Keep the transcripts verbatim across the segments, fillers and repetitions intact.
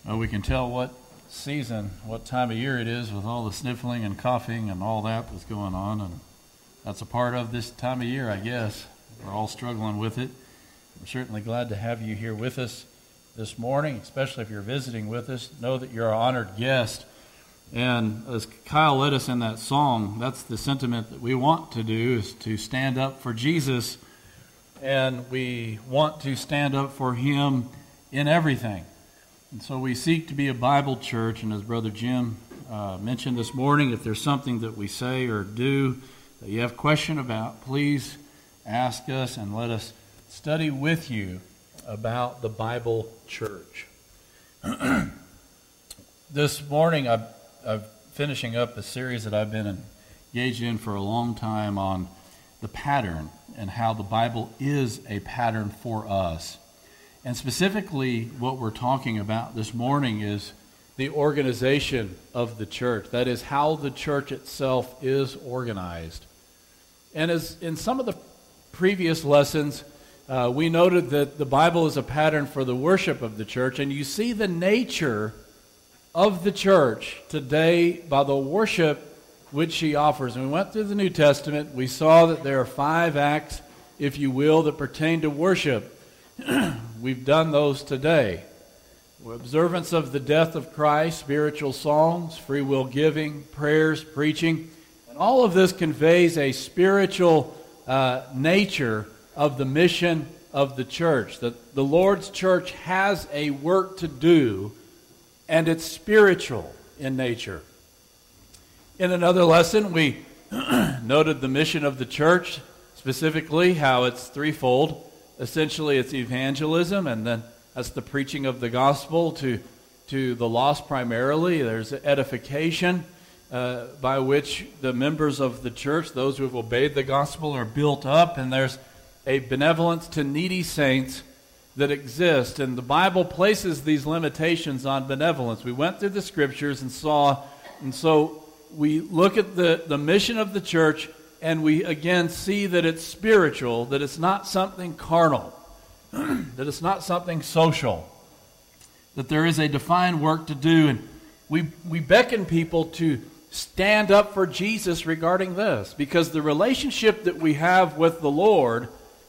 Well, we can tell what season, what time of year it is with all the sniffling and coughing and all that that's going on, and that's a part of this time of year, I guess. We're all struggling with it. We're certainly glad to have you here with us this morning, especially if you're visiting with us. Know that you're an honored guest. And as Kyle led us in that song, that's the sentiment that we want to do, is to stand up for Jesus, and we want to stand up for Him in everything. And so we seek to be a Bible church, and as Brother Jim uh, mentioned this morning, if there's something that we say or do that you have a question about, please ask us and let us study with you about the Bible church. This morning, I'm, I'm finishing up a series that I've been engaged in for a long time on the pattern and how the Bible is a pattern for us. And specifically, what we're talking about this morning is the organization of the church. That is, how the church itself is organized. And as in some of the previous lessons, uh, we noted that the Bible is a pattern for the worship of the church. And you see the nature of the church today by the worship which she offers. And we went through the New Testament. We saw that there are five acts, if you will, that pertain to worship. We've done those today. Observance of the death of Christ, spiritual songs, free will giving, prayers, preaching. And all of this conveys a spiritual uh, nature of the mission of the church. That the Lord's church has a work to do, and it's spiritual in nature. In another lesson, we noted the mission of the church, specifically how it's threefold. Essentially, it's evangelism, and then that's the preaching of the gospel to, to the lost primarily. There's edification uh, by which the members of the church, those who have obeyed the gospel, are built up, and there's a benevolence to needy saints that exist. And the Bible places these limitations on benevolence. We went through the scriptures and saw, and so we look at the, the mission of the church, and we again see that it's spiritual, that it's not something carnal, that it's not something social, that there is a defined work to do. And we, we beckon people to stand up for Jesus regarding this, because the relationship that we have with the Lord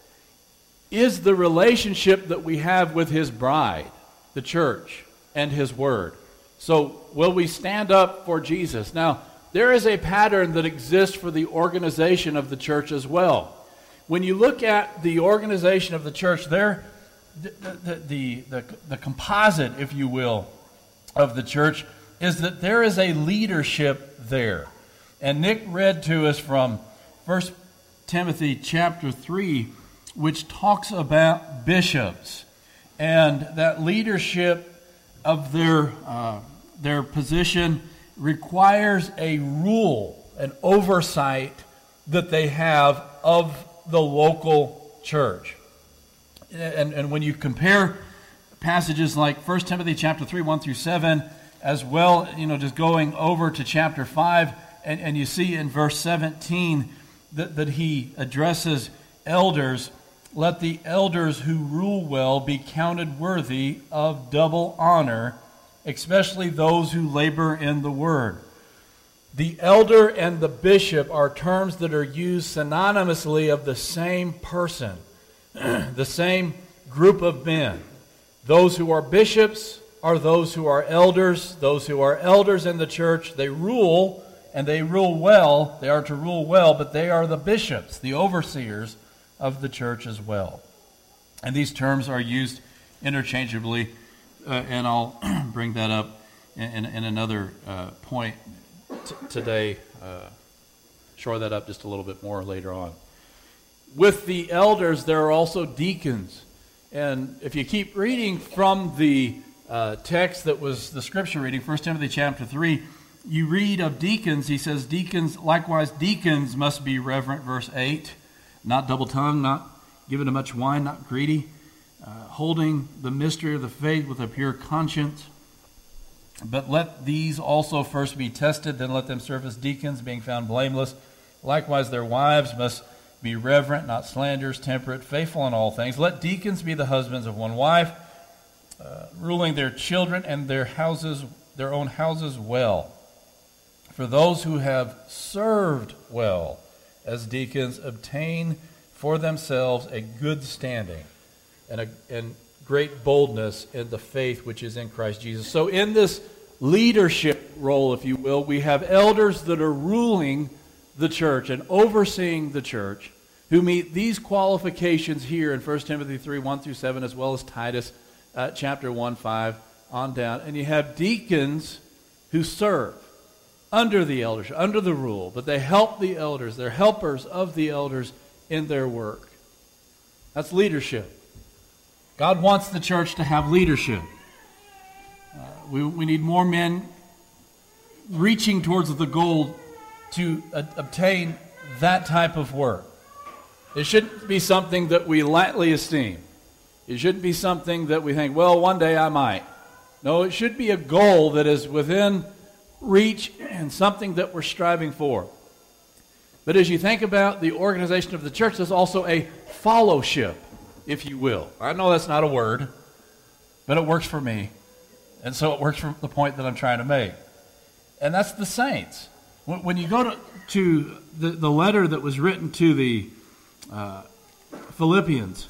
is the relationship that we have with His bride, the church, and His Word. So will we stand up for Jesus? Now, there is a pattern that exists for the organization of the church as well. When you look at the organization of the church, there, the, the, the, the, the composite, if you will, of the church is that there is a leadership there. And Nick read to us from First Timothy chapter three, which talks about bishops and that leadership of their uh, their position requires a rule, an oversight that they have of the local church. And, and when you compare passages like First Timothy chapter three, one through seven, as well, you know, just going over to chapter five, and, and you see in verse seventeen that, that he addresses elders. Let the elders who rule well be counted worthy of double honor, especially those who labor in the word. The elder and the bishop are terms that are used synonymously of the same person, the same group of men. Those who are bishops are those who are elders. Those who are elders in the church, they rule, and they rule well. They are to rule well, but they are the bishops, the overseers of the church as well. And these terms are used interchangeably, uh, and I'll bring that up in, in another uh, point t- today, uh, shore that up just a little bit more later on. With the elders, there are also deacons. And if you keep reading from the uh, text that was the scripture reading, First Timothy chapter three, you read of deacons. He says, deacons, likewise deacons must be reverent, verse eight, not double-tongued, not given to much wine, not greedy, uh, holding the mystery of the faith with a pure conscience. But let these also first be tested, then let them serve as deacons, being found blameless. Likewise, their wives must be reverent, not slanderers, temperate, faithful in all things. Let deacons be the husbands of one wife, uh, ruling their children and their houses, their own houses well. For those who have served well as deacons obtain for themselves a good standing and, a, and great boldness in the faith which is in Christ Jesus. So in this leadership role, if you will, we have elders that are ruling the church and overseeing the church who meet these qualifications here in First Timothy three, one through seven, as well as Titus uh, chapter one, five on down. And you have deacons who serve under the elders, under the rule, but they help the elders. They're helpers of the elders in their work. That's leadership. God wants the church to have leadership. Uh, we, we need more men reaching towards the goal to uh, obtain that type of work. It shouldn't be something that we lightly esteem. It shouldn't be something that we think, well, one day I might. No, it should be a goal that is within reach and something that we're striving for. But as you think about the organization of the church, there's also a fellowship, if you will. I know that's not a word, but it works for me. And so it works for the point that I'm trying to make. And that's the saints. When you go to, to the, the letter that was written to the uh, Philippians,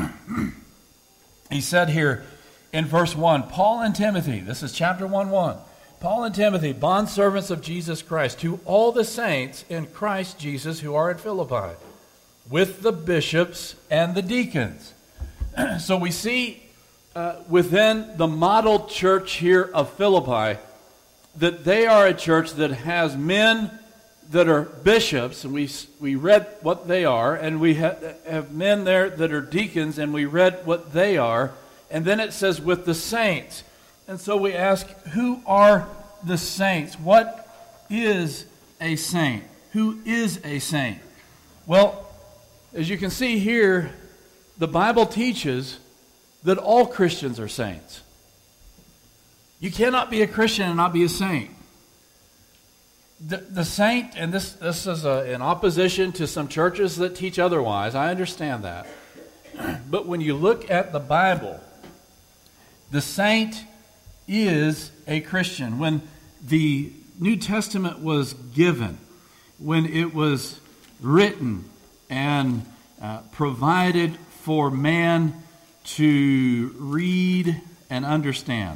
he said here in verse one, Paul and Timothy, this is chapter one, one, Paul and Timothy, bondservants of Jesus Christ, to all the saints in Christ Jesus who are at Philippi, with the bishops and the deacons. So we see uh, within the model church here of Philippi that they are a church that has men that are bishops, and we we read what they are, and we ha- have men there that are deacons, and we read what they are, and then it says with the saints. And so we ask, who are the saints? What is a saint? Who is a saint? Well, as you can see here, the Bible teaches that all Christians are saints. You cannot be a Christian and not be a saint. The, the saint, and this, this is a, in opposition to some churches that teach otherwise, I understand that. But when you look at the Bible, the saint is a Christian. When the New Testament was given, when it was written and uh, provided for man to read and understand,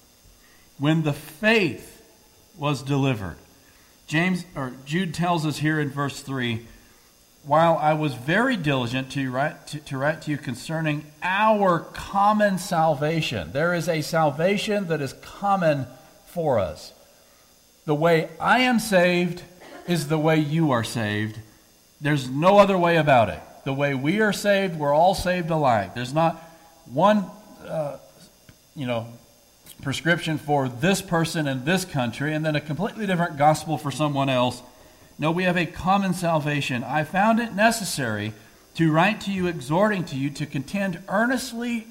when the faith was delivered, James or Jude tells us here in verse three, while I was very diligent to write to, to write to you concerning our common salvation. There is a salvation that is common for us. The way I am saved is the way you are saved. There's no other way about it. The way we are saved, we're all saved alike. There's not one, uh, you know, prescription for this person in this country and then a completely different gospel for someone else. No, we have a common salvation. I found it necessary to write to you, exhorting to you to contend earnestly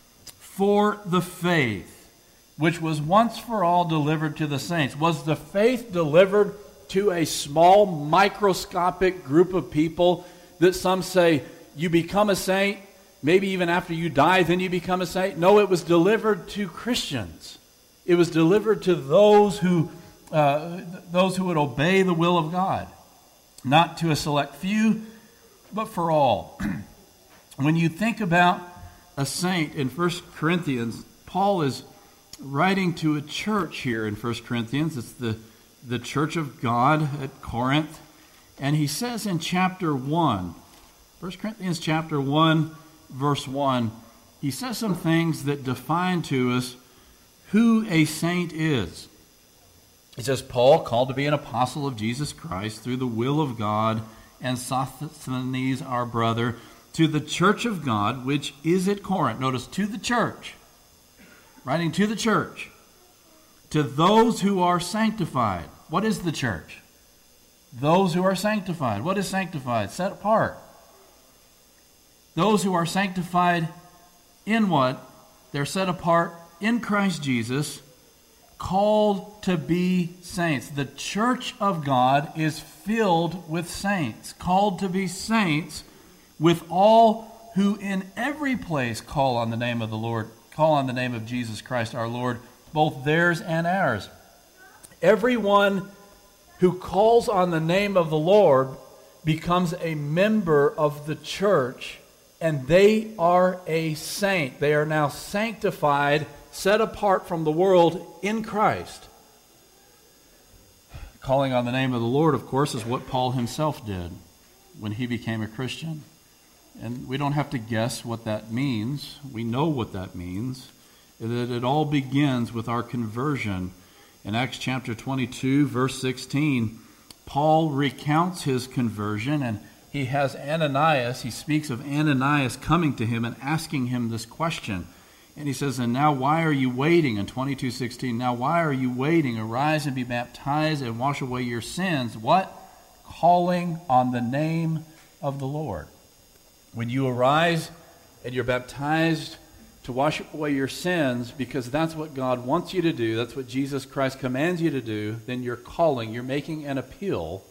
for the faith, which was once for all delivered to the saints. Was the faith delivered to a small, microscopic group of people that some say, you become a saint, maybe even after you die, then you become a saint? No, it was delivered to Christians. It was delivered to those who uh, those who would obey the will of God. Not to a select few, but for all. When you think about a saint in First Corinthians, Paul is writing to a church here in First Corinthians. It's the, the church of God at Corinth. And he says in chapter one, First Corinthians chapter one, verse one, he says some things that define to us who a saint is. He says, Paul, called to be an apostle of Jesus Christ through the will of God, and Sosthenes, our brother, to the church of God, which is at Corinth. Notice, to the church. Writing to the church. To those who are sanctified. What is the church? Those who are sanctified. What is sanctified? Set apart. Those who are sanctified in what? They're set apart in Christ Jesus, called to be saints. The church of God is filled with saints, called to be saints with all who in every place call on the name of the Lord, call on the name of Jesus Christ our Lord, both theirs and ours. Everyone who calls on the name of the Lord becomes a member of the church, and they are a saint. They are now sanctified, set apart from the world in Christ. Calling on the name of the Lord, of course, is what Paul himself did when he became a Christian. And we don't have to guess what that means. We know what that means. That it all begins with our conversion. In Acts chapter twenty-two, verse sixteen, Paul recounts his conversion, and he has Ananias, he speaks of Ananias coming to him and asking him this question. And he says, and now why are you waiting? In twenty-two sixteen, now why are you waiting? Arise and be baptized and wash away your sins. What? Calling on the name of the Lord. When you arise and you're baptized to wash away your sins, because that's what God wants you to do, that's what Jesus Christ commands you to do, then you're calling, you're making an appeal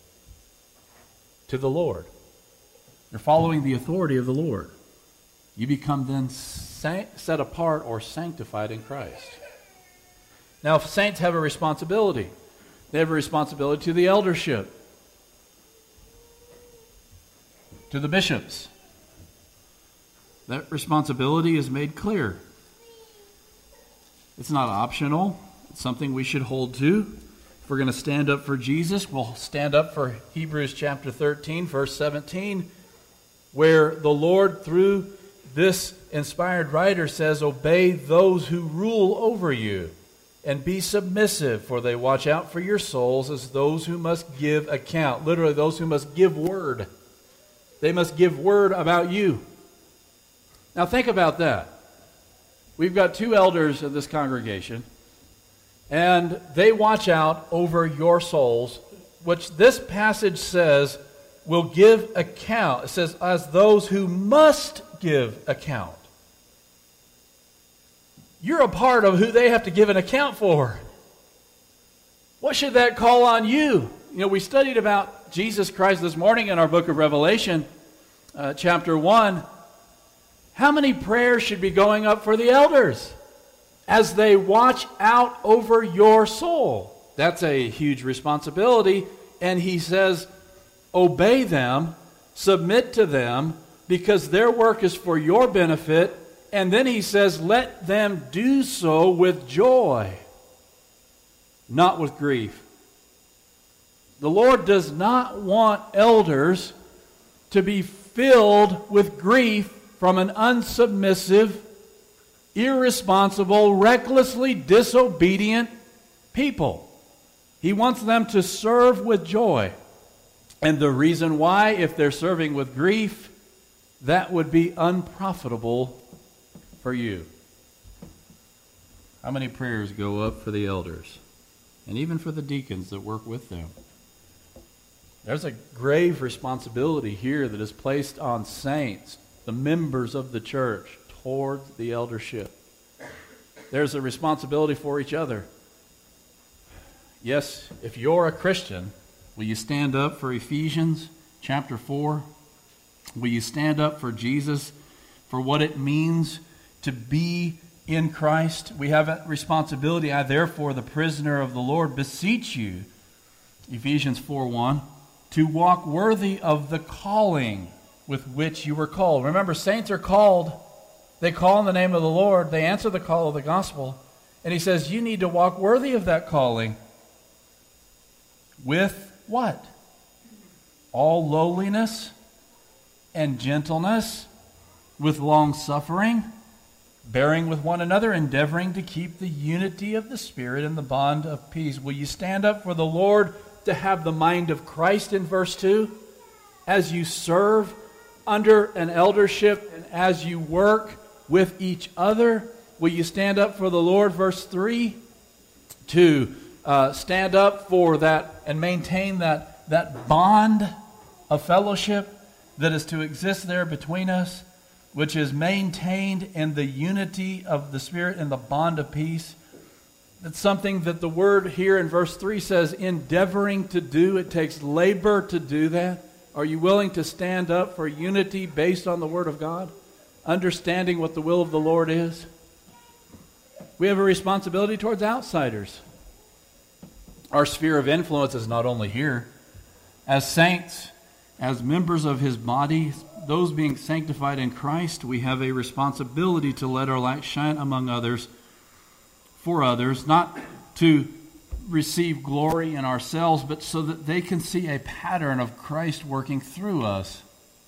to the Lord. You're following the authority of the Lord. You become then set apart or sanctified in Christ. Now, saints have a responsibility. They have a responsibility to the eldership, to the bishops. That responsibility is made clear. It's not optional. It's something we should hold to. If we're going to stand up for Jesus, we'll stand up for Hebrews chapter thirteen, verse seventeen, where the Lord, through this inspired writer, says, obey those who rule over you, and be submissive, for they watch out for your souls as those who must give account. Literally, those who must give word. They must give word about you. Now think about that. We've got two elders in this congregation, and they watch out over your souls, which this passage says will give account. It says, as those who must give account. You're a part of who they have to give an account for. What should that call on you? You know, we studied about Jesus Christ this morning in our book of Revelation, uh, chapter one. How many prayers should be going up for the elders as they watch out over your soul? That's a huge responsibility. And he says, obey them, submit to them, because their work is for your benefit. And then he says, let them do so with joy, not with grief. The Lord does not want elders to be filled with grief from an unsubmissive, irresponsible, recklessly disobedient people. He wants them to serve with joy. And the reason why, if they're serving with grief, that would be unprofitable for you. How many prayers go up for the elders? And even for the deacons that work with them? There's a grave responsibility here that is placed on saints, the members of the church, towards the eldership. There's a responsibility for each other. Yes, if you're a Christian, will you stand up for Ephesians chapter four? Will you stand up for Jesus, for what it means to be in Christ? We have a responsibility. I, therefore, the prisoner of the Lord, beseech you, Ephesians four one, to walk worthy of the calling with which you were called. Remember, saints are called. They call in the name of the Lord. They answer the call of the gospel. And he says, you need to walk worthy of that calling. With what? All lowliness and gentleness, with long suffering, bearing with one another, endeavoring to keep the unity of the Spirit in the bond of peace. Will you stand up for the Lord to have the mind of Christ in verse two? As you serve under an eldership and as you work with each other, will you stand up for the Lord, verse three, to uh, stand up for that and maintain that, that bond of fellowship that is to exist there between us, which is maintained in the unity of the Spirit and the bond of peace? That's something that the word here in verse three says, endeavoring to do. It takes labor to do that. Are you willing to stand up for unity based on the Word of God? Understanding what the will of the Lord is? we have a responsibility towards outsiders. Our sphere of influence is not only here. As saints, as members of his body, those being sanctified in Christ, we have a responsibility to let our light shine among others, for others, not to receive glory in ourselves, but so that they can see a pattern of Christ working through us.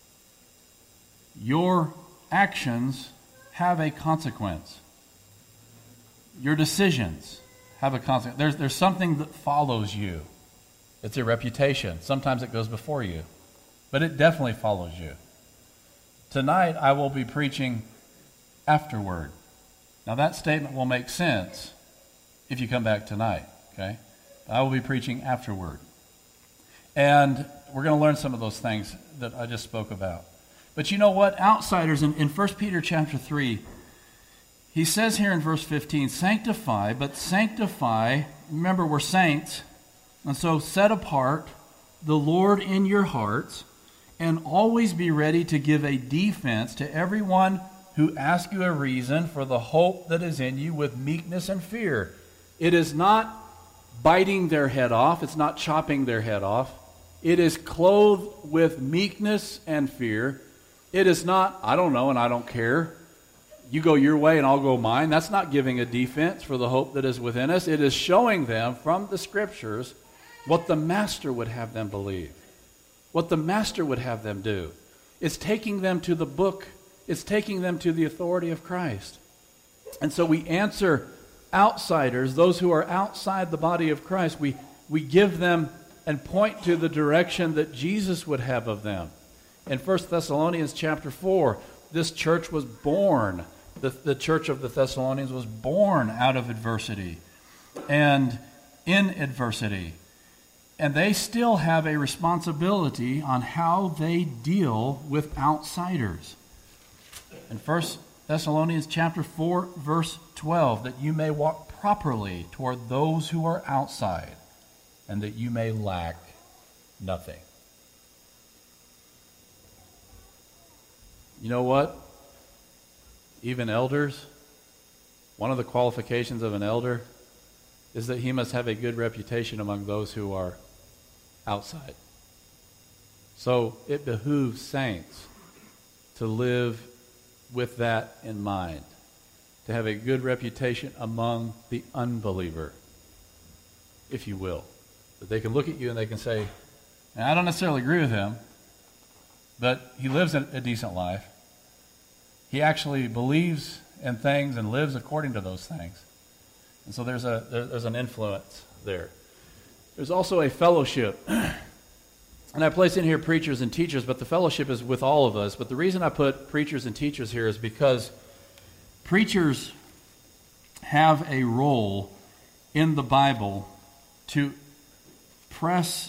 Your actions have a consequence. Your decisions have a consequence. There's, there's something that follows you. It's a reputation. Sometimes it goes before you, but it definitely follows you. Tonight, I will be preaching afterward. Now, that statement will make sense if you come back tonight, okay? I will be preaching afterward. And we're going to learn some of those things that I just spoke about. But you know what? Outsiders, in, in First Peter chapter three, he says here in verse fifteen, sanctify, but sanctify, remember we're saints, and so set apart the Lord in your hearts, and always be ready to give a defense to everyone who asks you a reason for the hope that is in you with meekness and fear. It is not biting their head off. It's not chopping their head off. It is clothed with meekness and fear. It is not, I don't know and I don't care. You go your way and I'll go mine. That's not giving a defense for the hope that is within us. It is showing them from the Scriptures what the Master would have them believe, what the Master would have them do. It's taking them to the book. It's taking them to the authority of Christ. And so we answer outsiders, those who are outside the body of Christ. We, we give them and point to the direction that Jesus would have of them. In First Thessalonians chapter four, this church was born. The, the church of the Thessalonians was born out of adversity and in adversity. And they still have a responsibility on how they deal with outsiders. In First Thessalonians chapter four, verse twelve, that you may walk properly toward those who are outside, and that you may lack nothing. You know what? Even elders, one of the qualifications of an elder is that he must have a good reputation among those who are outside. So it behooves saints to live with that in mind, to have a good reputation among the unbeliever, if you will. That they can look at you and they can say, and I don't necessarily agree with him, but he lives a, a decent life. He actually believes in things and lives according to those things. And so there's a there, there's an influence there. There's also a fellowship. And I place in here preachers and teachers, but the fellowship is with all of us. But the reason I put preachers and teachers here is because preachers have a role in the Bible to press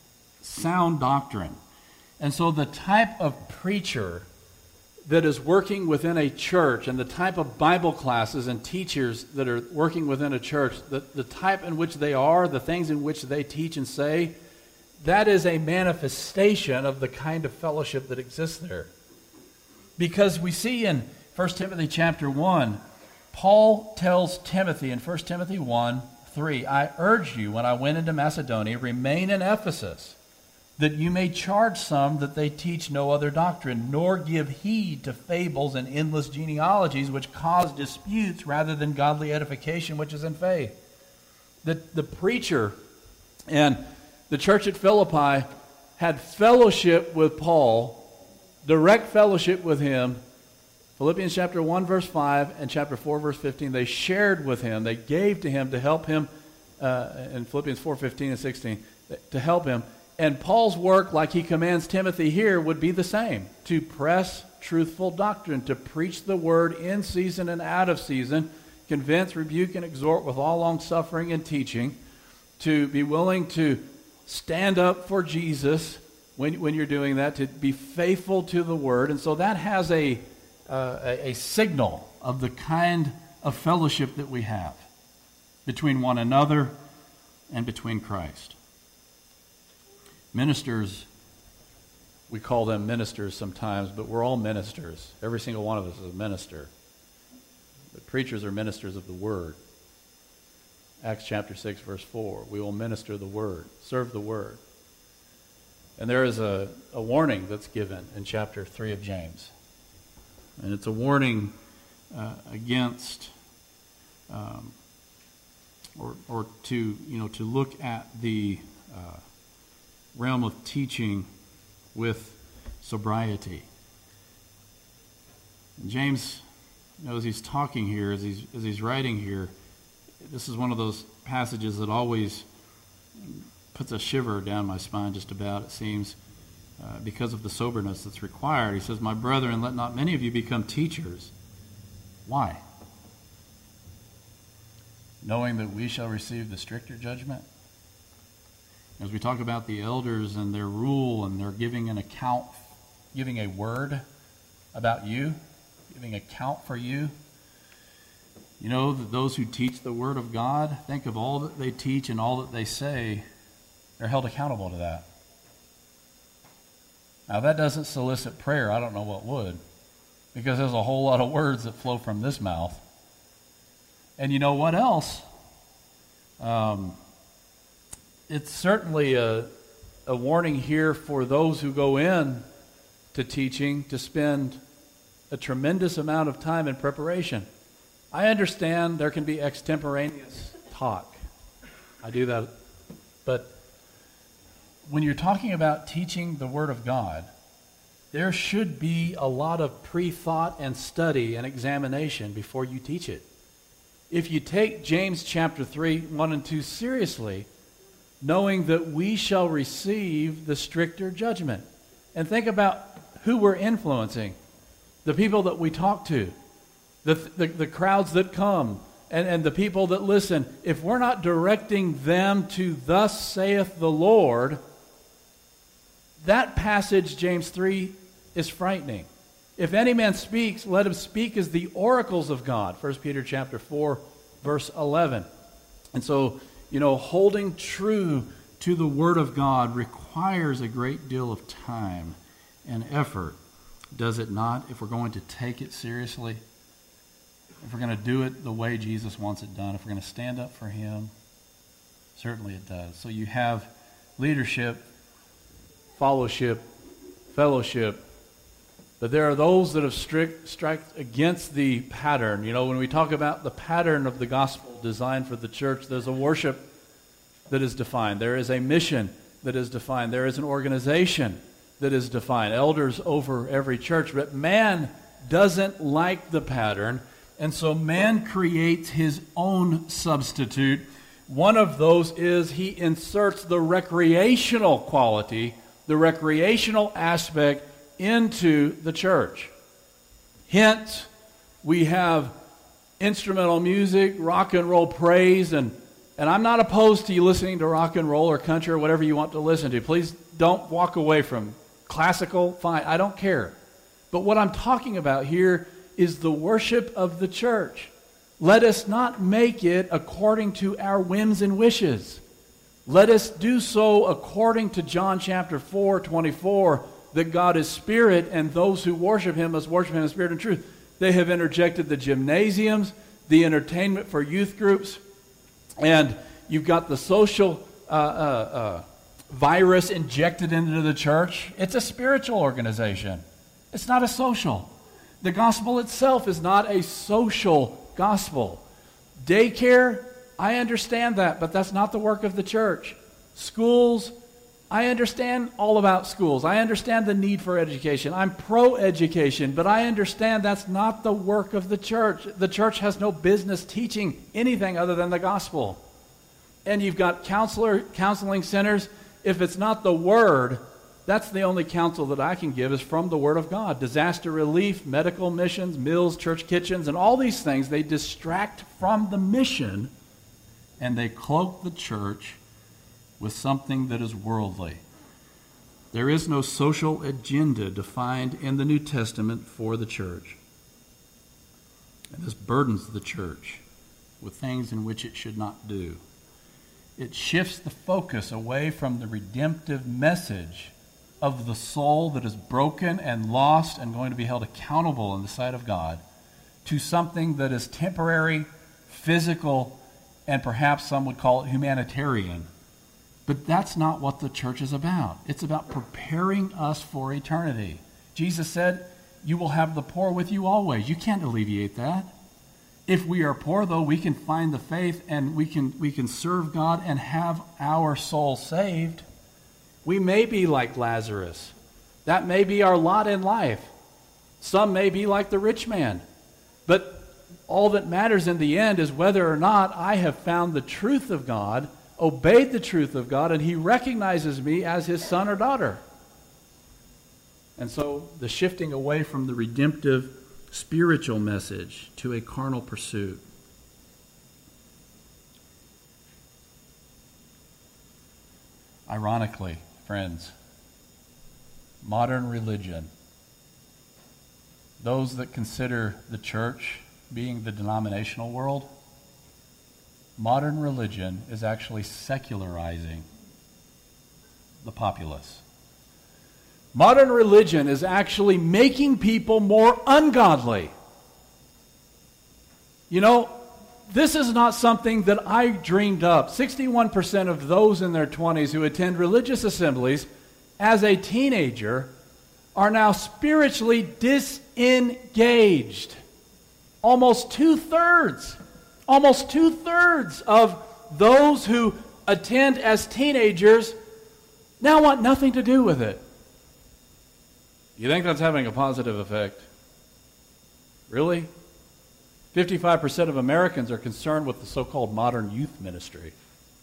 sound doctrine. And so the type of preacher that is working within a church and the type of Bible classes and teachers that are working within a church, the, the type in which they are, the things in which they teach and say, that is a manifestation of the kind of fellowship that exists there. Because we see in First Timothy chapter one, Paul tells Timothy in First Timothy one, three, I urge you when I went into Macedonia, remain in Ephesus, that you may charge some that they teach no other doctrine, nor give heed to fables and endless genealogies which cause disputes rather than godly edification which is in faith. The, the preacher and the church at Philippi had fellowship with Paul, direct fellowship with him. Philippians chapter one, verse five, and chapter four, verse fifteen, they shared with him, they gave to him to help him, uh, in Philippians four, fifteen and sixteen, to help him. And Paul's work, like he commands Timothy here, would be the same, to press truthful doctrine, to preach the word in season and out of season, convince, rebuke, and exhort with all long-suffering and teaching, to be willing to stand up for Jesus when, when you're doing that, to be faithful to the word. And so that has a, uh, a, a signal of the kind of fellowship that we have between one another and between Christ. Ministers, we call them ministers sometimes, but we're all ministers. Every single one of us is a minister. But preachers are ministers of the word. Acts chapter six, verse four. We will minister the word, serve the word. And there is a, a warning that's given in chapter three of James. And it's a warning uh, against, um, or, or to, you know, to look at the uh, realm of teaching with sobriety. And James, you know, as he's talking here, as he's, as he's writing here, this is one of those passages that always puts a shiver down my spine just about, it seems, uh, because of the soberness that's required. He says, "My brethren, let not many of you become teachers." Why? Knowing that we shall receive the stricter judgment. As we talk about the elders and their rule and their giving an account, giving a word about you, giving account for you, you know that those who teach the Word of God, think of all that they teach and all that they say, they're held accountable to that. Now that doesn't solicit prayer. I don't know what would, because there's a whole lot of words that flow from this mouth. And you know what else? Um, it's certainly a, a warning here for those who go in to teaching to spend a tremendous amount of time in preparation. I understand there can be extemporaneous talk. I do that. But when you're talking about teaching the Word of God, there should be a lot of pre-thought and study and examination before you teach it. If you take James chapter three, one and two seriously, knowing that we shall receive the stricter judgment. And think about who we're influencing, the people that we talk to, the, the, the crowds that come, and, and the people that listen. If we're not directing them to "Thus saith the Lord," that passage, James three, is frightening. "If any man speaks, let him speak as the oracles of God," First Peter chapter four, verse eleven. And so, you know, holding true to the Word of God requires a great deal of time and effort, does it not, if we're going to take it seriously? If we're going to do it the way Jesus wants it done, if we're going to stand up for Him, certainly it does. So you have leadership, fellowship, fellowship, but there are those that have strict, striked against the pattern. You know, when we talk about the pattern of the gospel designed for the church, there's a worship that is defined. There is a mission that is defined. There is an organization that is defined. Elders over every church. But man doesn't like the pattern, and so man creates his own substitute. One of those is he inserts the recreational quality, the recreational aspect into the church. Hence, we have instrumental music, rock and roll praise, and, and I'm not opposed to you listening to rock and roll or country or whatever you want to listen to. Please don't walk away from classical, fine, I don't care. But what I'm talking about here is the worship of the church. Let us not make it according to our whims and wishes. Let us do so according to John chapter four, twenty-four, that God is spirit, and those who worship Him must worship Him in spirit and truth. They have interjected the gymnasiums, the entertainment for youth groups, and you've got the social uh, uh, uh, virus injected into the church. It's a spiritual organization. It's not a social. The gospel itself is not a social gospel. Daycare, I understand that, but that's not the work of the church. Schools, I understand all about schools. I understand the need for education. I'm pro-education, but I understand that's not the work of the church. The church has no business teaching anything other than the gospel. And you've got counselor, counseling centers. If it's not the Word, that's the only counsel that I can give is from the Word of God. Disaster relief, medical missions, mills, church kitchens, and all these things, they distract from the mission, and they cloak the church with something that is worldly. There is no social agenda defined in the New Testament for the church. And this burdens the church with things in which it should not do. It shifts the focus away from the redemptive message of the soul that is broken and lost and going to be held accountable in the sight of God, to something that is temporary, physical, and perhaps some would call it humanitarian. But that's not what the church is about. It's about preparing us for eternity. Jesus said, you will have the poor with you always. You can't alleviate that. If we are poor, though, we can find the faith and we can we can serve God and have our soul saved. We may be like Lazarus. That may be our lot in life. Some may be like the rich man. But all that matters in the end is whether or not I have found the truth of God, obeyed the truth of God, and he recognizes me as his son or daughter. And so the shifting away from the redemptive spiritual message to a carnal pursuit. Ironically, friends, modern religion, those that consider the church being the denominational world, modern religion is actually secularizing the populace. Modern religion is actually making people more ungodly. You know, this is not something that I dreamed up. sixty-one percent of those in their twenties who attend religious assemblies as a teenager are now spiritually disengaged. Almost two-thirds, almost two-thirds of those who attend as teenagers now want nothing to do with it. You think that's having a positive effect? Really? fifty-five percent of Americans are concerned with the so-called modern youth ministry.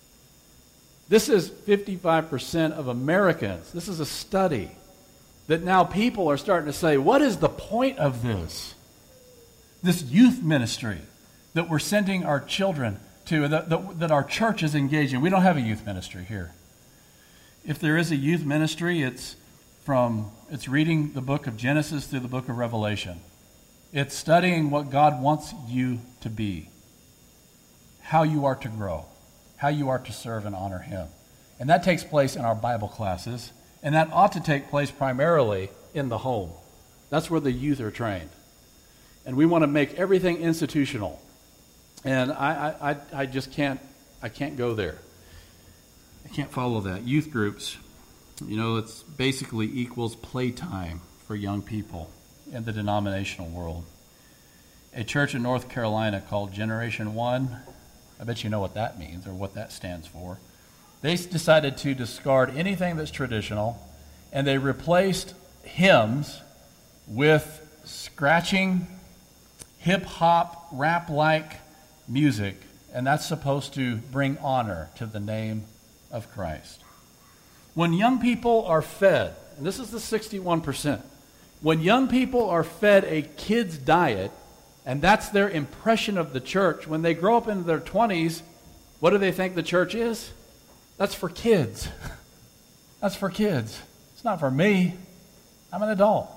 This is fifty-five percent of Americans. This is a study that now people are starting to say, what is the point of this? This youth ministry that we're sending our children to, that, that, that our church is engaged in. We don't have a youth ministry here. If there is a youth ministry, it's from it's reading the book of Genesis through the book of Revelation. It's studying what God wants you to be, how you are to grow, how you are to serve and honor Him. And that takes place in our Bible classes, and that ought to take place primarily in the home. That's where the youth are trained. And we want to make everything institutional. And I, I, I, I just can't, I can't go there. I can't follow that. Youth groups, you know, it's basically equals playtime for young people in the denominational world. A church in North Carolina called Generation One, I bet you know what that means or what that stands for. They decided to discard anything that's traditional, and they replaced hymns with scratching, hip-hop, rap-like music, and that's supposed to bring honor to the name of Christ. When young people are fed, and this is the sixty-one percent, when young people are fed a kid's diet, and that's their impression of the church, when they grow up into their twenties, what do they think the church is? That's for kids. That's for kids. It's not for me. I'm an adult.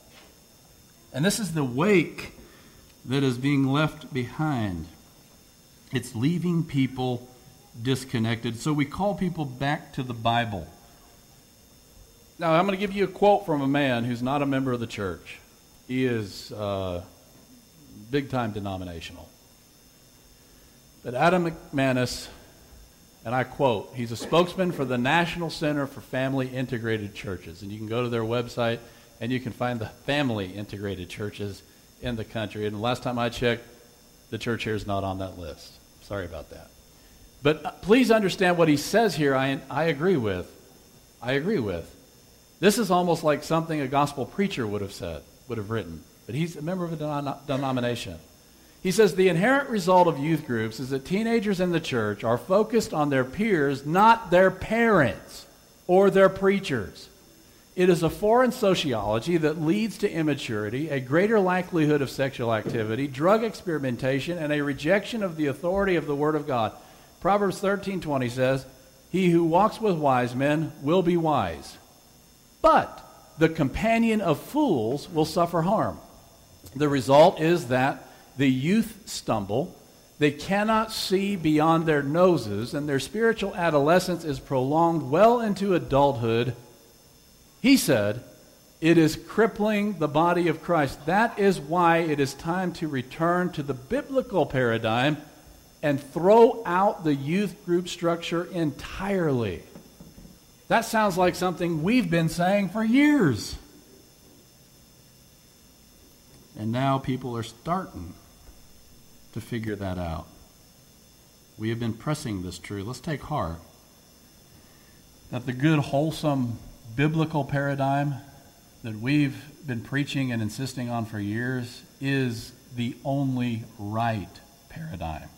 And this is the wake that is being left behind. It's leaving people disconnected. So we call people back to the Bible. Now, I'm going to give you a quote from a man who's not a member of the church. He is uh, big-time denominational. But Adam McManus, and I quote, he's a spokesman for the National Center for Family Integrated Churches. And you can go to their website, and you can find the family integrated churches in the country. And the last time I checked, the church here is not on that list. Sorry about that. But please understand what he says here, I, I agree with. I agree with. This is almost like something a gospel preacher would have said, would have written. But he's a member of a denom- denomination. He says, the inherent result of youth groups is that teenagers in the church are focused on their peers, not their parents or their preachers. It is a foreign sociology that leads to immaturity, a greater likelihood of sexual activity, drug experimentation, and a rejection of the authority of the Word of God. Proverbs thirteen twenty says, he who walks with wise men will be wise, but the companion of fools will suffer harm. The result is that the youth stumble, they cannot see beyond their noses, and their spiritual adolescence is prolonged well into adulthood. He said, It is crippling the body of Christ. That is why it is time to return to the biblical paradigm and throw out the youth group structure entirely. That sounds like something we've been saying for years. And now people are starting to figure that out. We have been pressing this truth. Let's take heart that the good, wholesome, biblical paradigm that we've been preaching and insisting on for years is the only right paradigm.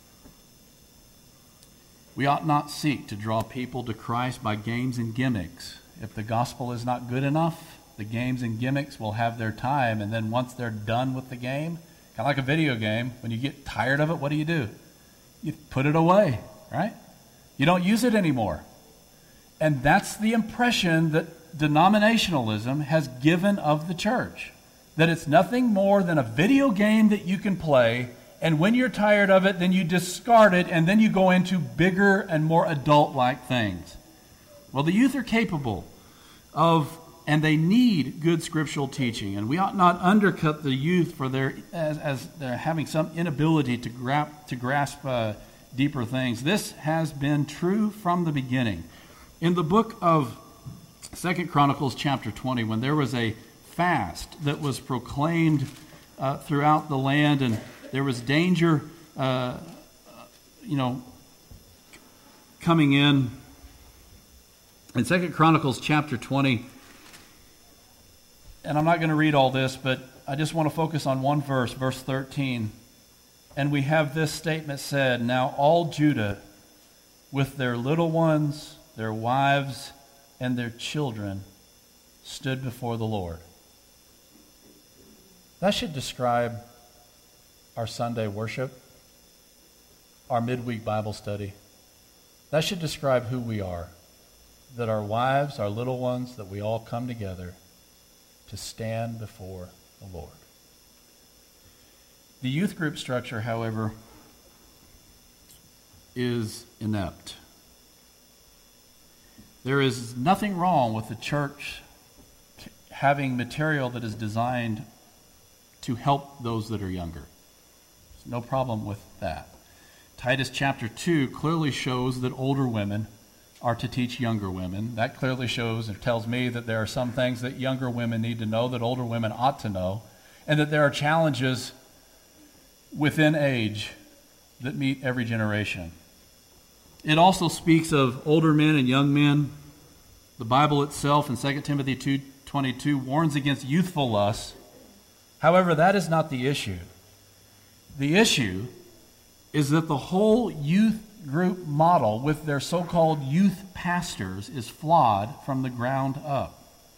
We ought not seek to draw people to Christ by games and gimmicks. If the gospel is not good enough, the games and gimmicks will have their time, and then once they're done with the game, kind of like a video game, when you get tired of it, what do you do? You put it away, right? You don't use it anymore. And that's the impression that denominationalism has given of the church, that it's nothing more than a video game that you can play, and when you're tired of it, then you discard it, and then you go into bigger and more adult-like things. Well, the youth are capable of, and they need good scriptural teaching, and we ought not undercut the youth for their as, as they're having some inability to, gra- to grasp uh, deeper things. This has been true from the beginning. In the book of Second Chronicles chapter twenty, when there was a fast that was proclaimed uh, throughout the land, and there was danger, uh, you know, coming in. In Second Chronicles chapter twenty, and I'm not going to read all this, but I just want to focus on one verse, verse thirteen. And we have this statement said, "Now all Judah, with their little ones, their wives, and their children, stood before the Lord." That should describe our Sunday worship, our midweek Bible study. That should describe who we are. That our wives, our little ones, that we all come together to stand before the Lord. The youth group structure, however, is inept. There is nothing wrong with the church having material that is designed to help those that are younger. There's no problem with that. Titus chapter two clearly shows that older women are to teach younger women. That clearly shows and tells me that there are some things that younger women need to know that older women ought to know, and that there are challenges within age that meet every generation. It also speaks of older men and young men. The Bible itself in Second Timothy two twenty-two warns against youthful lusts. However, that is not the issue. The issue is that the whole youth group model with their so-called youth pastors is flawed from the ground up.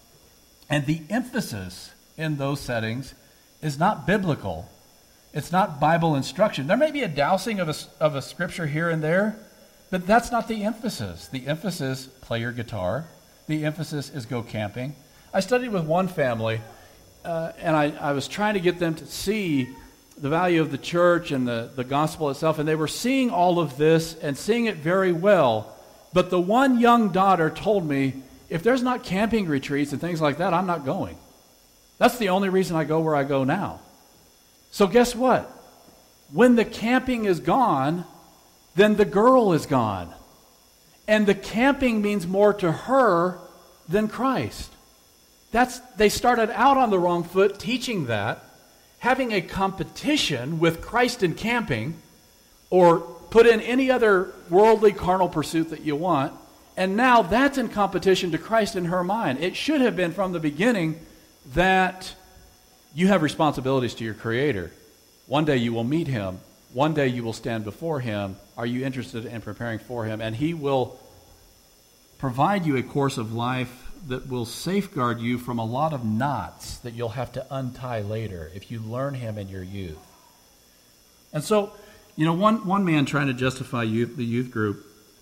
And the emphasis in those settings is not biblical. It's not Bible instruction. There may be a dousing of a, of a scripture here and there, but that's not the emphasis. The emphasis, play your guitar. The emphasis is go camping. I studied with one family, uh, and I, I was trying to get them to see the value of the church and the, the gospel itself, and they were seeing all of this and seeing it very well. But the one young daughter told me, if there's not camping retreats and things like that, I'm not going. That's the only reason I go where I go now. So guess what? When the camping is gone, then the girl is gone. And the camping means more to her than Christ. That's, they started out on the wrong foot teaching that, having a competition with Christ in camping, or put in any other worldly carnal pursuit that you want, and now that's in competition to Christ in her mind. It should have been from the beginning that you have responsibilities to your Creator. One day you will meet Him. One day you will stand before Him. Are you interested in preparing for Him? And He will provide you a course of life that will safeguard you from a lot of knots that you'll have to untie later if you learn Him in your youth. And so, you know, one, one man trying to justify youth, the youth group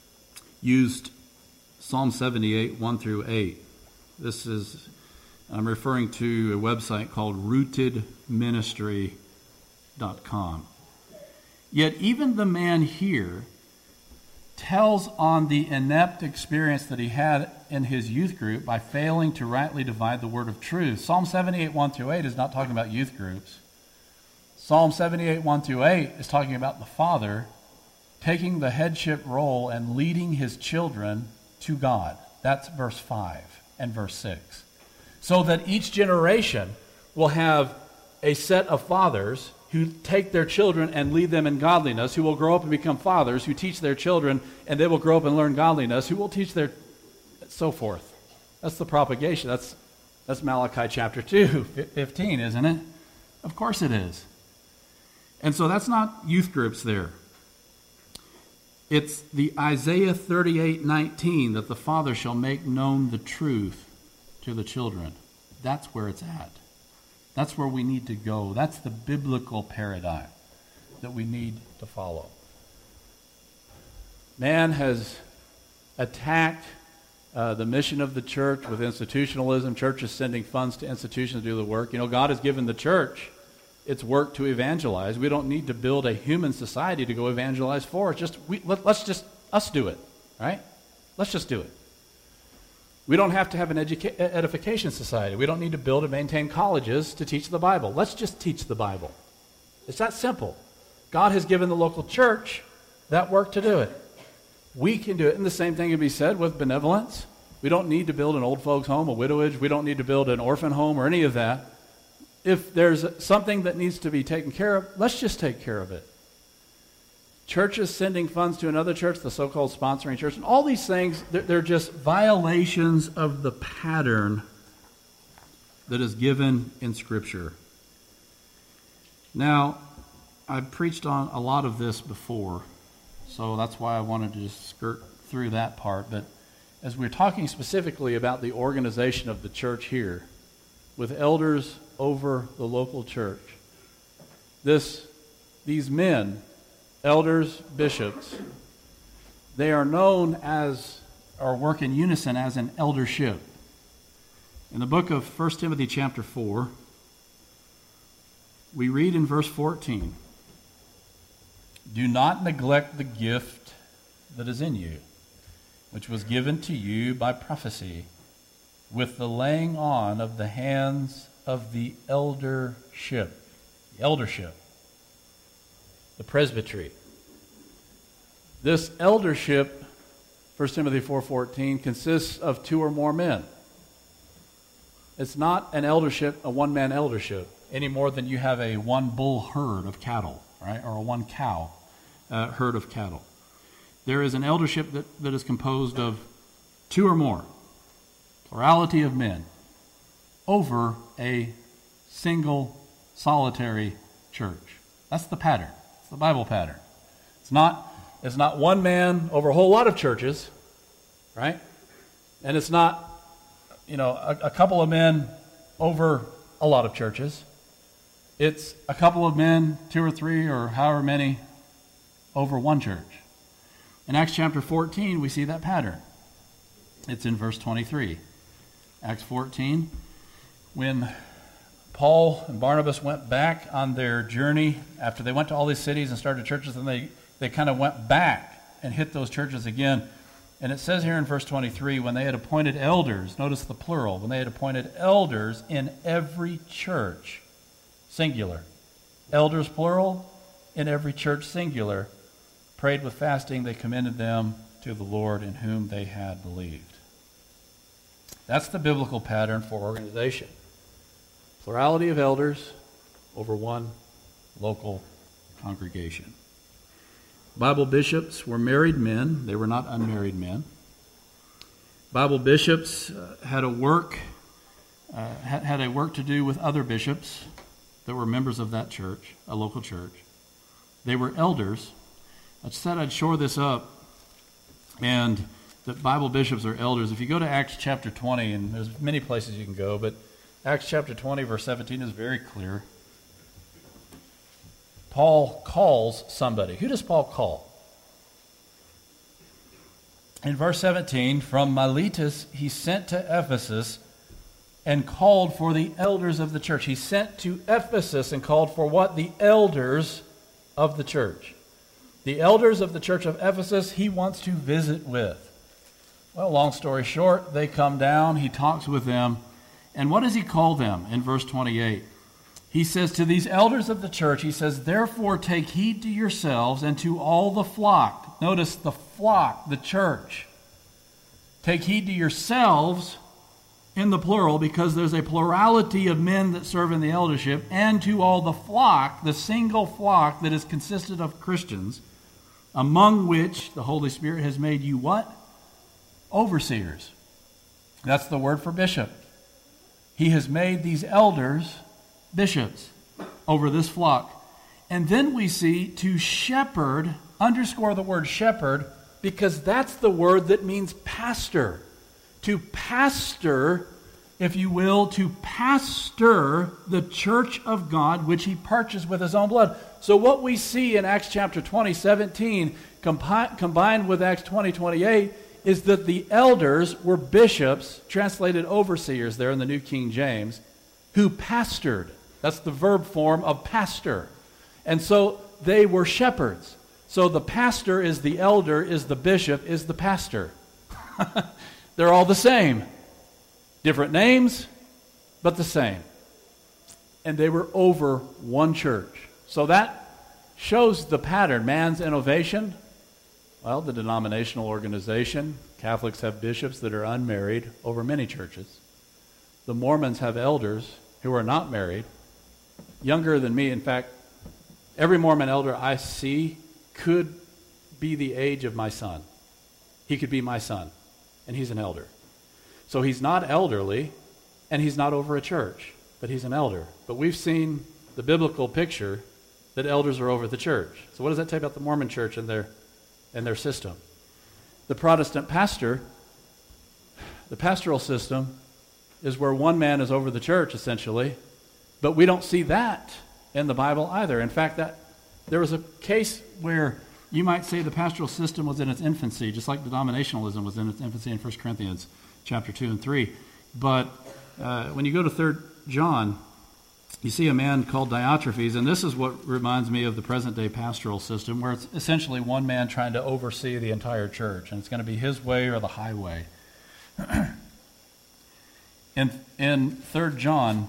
used Psalm seventy-eight, one through eight. This is, I'm referring to a website called rooted ministry dot com. Yet even the man here tells on the inept experience that he had in his youth group by failing to rightly divide the word of truth. Psalm seventy-eight, one through eight is not talking about youth groups. Psalm seventy-eight, one through eight is talking about the father taking the headship role and leading his children to God. That's verse five and verse six. So that each generation will have a set of fathers who take their children and lead them in godliness, who will grow up and become fathers, who teach their children, and they will grow up and learn godliness, who will teach their, so forth. That's the propagation. That's, that's Malachi chapter two, fifteen, isn't it? Of course it is. And so that's not youth groups there. It's the Isaiah thirty-eight, nineteen, that the father shall make known the truth to the children. That's where it's at. That's where we need to go. That's the biblical paradigm that we need to follow. Man has attacked uh, the mission of the church with institutionalism. Churches sending funds to institutions to do the work. You know, God has given the church its work to evangelize. We don't need to build a human society to go evangelize for. It's just we, let, let's just us do it, right? Let's just do it. We don't have to have an educa- edification society. We don't need to build and maintain colleges to teach the Bible. Let's just teach the Bible. It's that simple. God has given the local church that work to do it. We can do it. And the same thing can be said with benevolence. We don't need to build an old folks' home, a widowage. We don't need to build an orphan home or any of that. If there's something that needs to be taken care of, let's just take care of it. Churches sending funds to another church, the so-called sponsoring church, and all these things, they're, they're just violations of the pattern that is given in Scripture. Now, I've preached on a lot of this before, so that's why I wanted to just skirt through that part. But as we're talking specifically about the organization of the church here, with elders over the local church, this, these men, elders, bishops, they are known as, or work in unison as an eldership. In the book of First Timothy chapter four, we read in verse fourteen, "Do not neglect the gift that is in you, which was given to you by prophecy, with the laying on of the hands of the eldership." The eldership. The presbytery. This eldership, First Timothy four fourteen, consists of two or more men. It's not an eldership, a one-man eldership, any more than you have a one-bull herd of cattle, right, or a one-cow uh, herd of cattle. There is an eldership that, that is composed of two or more, plurality of men, over a single, solitary church. That's the pattern. It's the Bible pattern. It's not, it's not one man over a whole lot of churches, right? And it's not, you know, a, a couple of men over a lot of churches. It's a couple of men, two or three, or however many, over one church. In Acts chapter fourteen, we see that pattern. It's in verse twenty-three. Acts fourteen, when Paul and Barnabas went back on their journey after they went to all these cities and started churches, and they, they kind of went back and hit those churches again. And it says here in verse twenty-three, when they had appointed elders, notice the plural, when they had appointed elders in every church, singular. Elders, plural, in every church, singular. Prayed with fasting, they commended them to the Lord in whom they had believed. That's the biblical pattern for organization. Plurality of elders over one local congregation. Bible bishops were married men. They were not unmarried men. Bible bishops uh, had a work uh, had, had a work to do with other bishops that were members of that church, a local church. They were elders. I said I'd shore this up, and that Bible bishops are elders. If you go to Acts chapter twenty, and there's many places you can go, but Acts chapter twenty, verse seventeen is very clear. Paul calls somebody. Who does Paul call? In verse seventeen, from Miletus he sent to Ephesus and called for the elders of the church. He sent to Ephesus and called for what? The elders of the church. The elders of the church of Ephesus he wants to visit with. Well, long story short, they come down, he talks with them, and what does he call them in verse twenty-eight? He says to these elders of the church, he says, therefore take heed to yourselves and to all the flock. Notice the flock, the church. Take heed to yourselves in the plural, because there's a plurality of men that serve in the eldership, and to all the flock, the single flock that is consisted of Christians, among which the Holy Spirit has made you what? Overseers. That's the word for bishop. He has made these elders bishops over this flock. And then we see to shepherd, underscore the word shepherd, because that's the word that means pastor. To pastor, if you will, to pastor the church of God, which he purchased with his own blood. So what we see in Acts chapter twenty, seventeen, compi- combined with Acts twenty, twenty-eight, is that the elders were bishops, translated overseers there in the New King James, who pastored. That's the verb form of pastor. And so they were shepherds. So the pastor is the elder, is the bishop, is the pastor. They're all the same. Different names, but the same. And they were over one church. So that shows the pattern. Man's innovation. Well, the denominational organization. Catholics have bishops that are unmarried over many churches. The Mormons have elders who are not married, younger than me. In fact, every Mormon elder I see could be the age of my son. He could be my son, and he's an elder. So he's not elderly, and he's not over a church, but he's an elder. But we've seen the biblical picture that elders are over the church. So what does that say about the Mormon church and their, and their system? The Protestant pastor, the pastoral system, is where one man is over the church, essentially. But we don't see that in the Bible either. In fact, that there was a case where you might say the pastoral system was in its infancy, just like denominationalism was in its infancy in First Corinthians chapter two and three. But uh, when you go to Third John, you see a man called Diotrephes, and this is what reminds me of the present-day pastoral system, where it's essentially one man trying to oversee the entire church, and it's going to be his way or the highway. in in Third John,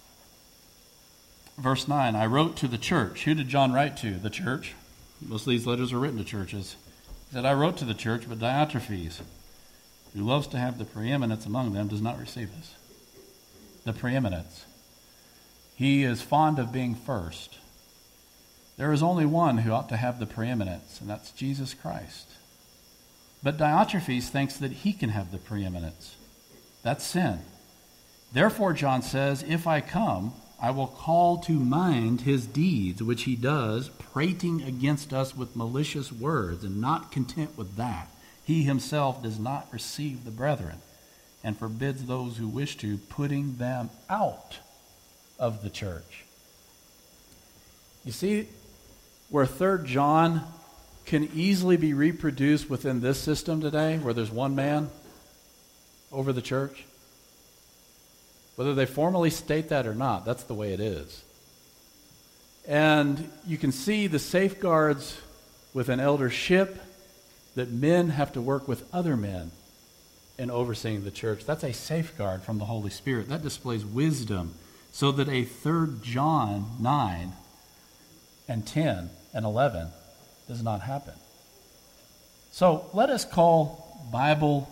verse nine, I wrote to the church. Who did John write to? The church. Most of these letters are written to churches. He said, I wrote to the church, but Diotrephes, who loves to have the preeminence among them, does not receive us. The preeminence. He is fond of being first. There is only one who ought to have the preeminence, and that's Jesus Christ. But Diotrephes thinks that he can have the preeminence. That's sin. Therefore, John says, if I come, I will call to mind his deeds, which he does, prating against us with malicious words, and not content with that. He himself does not receive the brethren, and forbids those who wish to, putting them out of the church. You see where Third John can easily be reproduced within this system today, where there's one man over the church? Whether they formally state that or not, that's the way it is. And you can see the safeguards with an eldership, that men have to work with other men in overseeing the church. That's a safeguard from the Holy Spirit. That displays wisdom, so that a Third John nine and ten and eleven does not happen. So let us call Bible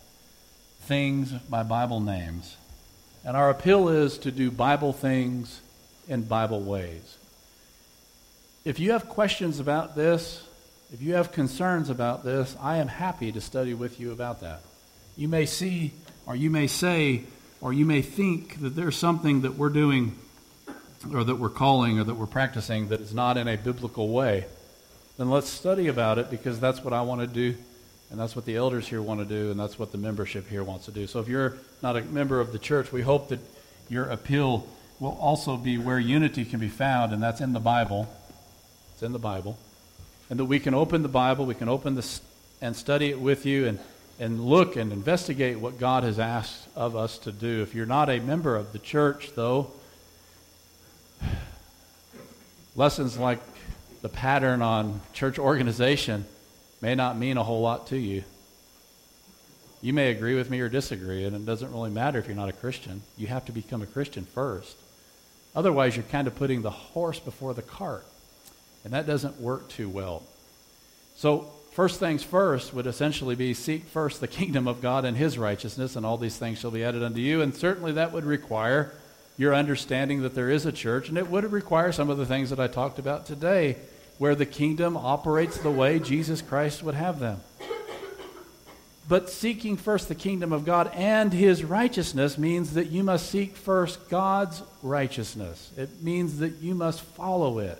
things by Bible names. And our appeal is to do Bible things in Bible ways. If you have questions about this, if you have concerns about this, I am happy to study with you about that. You may see, or you may say, or you may think that there's something that we're doing, or that we're calling, or that we're practicing that is not in a biblical way. Then let's study about it, because that's what I want to do, and that's what the elders here want to do, and that's what the membership here wants to do. So if you're not a member of the church, we hope that your appeal will also be where unity can be found, and that's in the Bible. It's in the Bible. And that we can open the Bible, we can open this and study it with you, and, and look and investigate what God has asked of us to do. If you're not a member of the church, though, lessons like the pattern on church organization may not mean a whole lot to you. You may agree with me or disagree, and it doesn't really matter if you're not a Christian. You have to become a Christian first. Otherwise, you're kind of putting the horse before the cart, and that doesn't work too well. So, first things first would essentially be seek first the kingdom of God and his righteousness, and all these things shall be added unto you. And certainly that would require your understanding that there is a church, and it would require some of the things that I talked about today, where the kingdom operates the way Jesus Christ would have them. But seeking first the kingdom of God and his righteousness means that you must seek first God's righteousness. It means that you must follow it.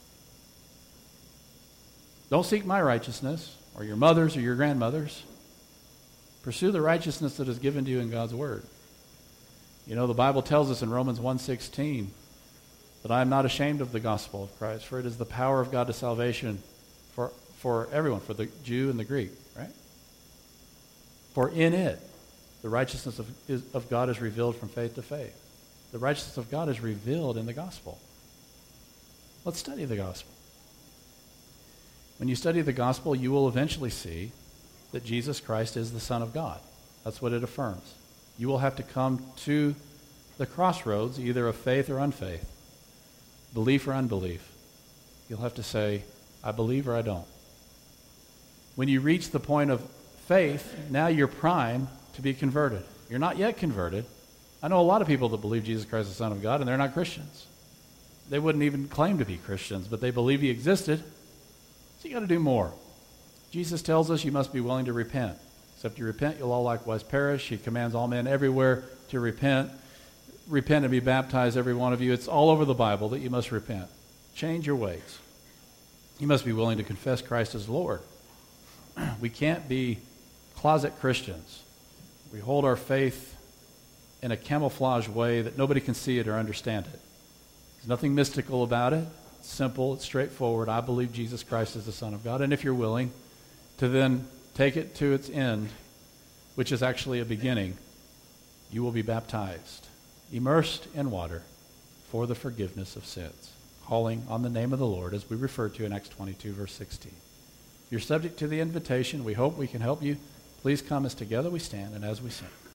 Don't seek my righteousness, or your mother's or your grandmother's. Pursue the righteousness that is given to you in God's word. You know, the Bible tells us in Romans one sixteen that I am not ashamed of the gospel of Christ, for it is the power of God to salvation for, for everyone, for the Jew and the Greek, right? For in it, the righteousness of, is, of God is revealed from faith to faith. The righteousness of God is revealed in the gospel. Let's study the gospel. When you study the gospel, you will eventually see that Jesus Christ is the Son of God. That's what it affirms. You will have to come to the crossroads, either of faith or unfaith, belief or unbelief. You'll have to say, I believe or I don't. When you reach the point of faith, now you're primed to be converted. You're not yet converted. I know a lot of people that believe Jesus Christ is the Son of God, and they're not Christians. They wouldn't even claim to be Christians, but they believe he existed. So you got to do more. Jesus tells us you must be willing to repent. Except you repent, you'll all likewise perish. He commands all men everywhere to repent. Repent and be baptized, every one of you. It's all over the Bible that you must repent. Change your ways. You must be willing to confess Christ as Lord. We can't be closet Christians. We hold our faith in a camouflage way that nobody can see it or understand it. There's nothing mystical about it. It's simple. It's straightforward. I believe Jesus Christ is the Son of God. And if you're willing to then take it to its end, which is actually a beginning, you will be baptized, immersed in water for the forgiveness of sins, calling on the name of the Lord, as we referred to in Acts twenty-two, verse sixteen. If you're subject to the invitation, we hope we can help you. Please come as together we stand and as we sing.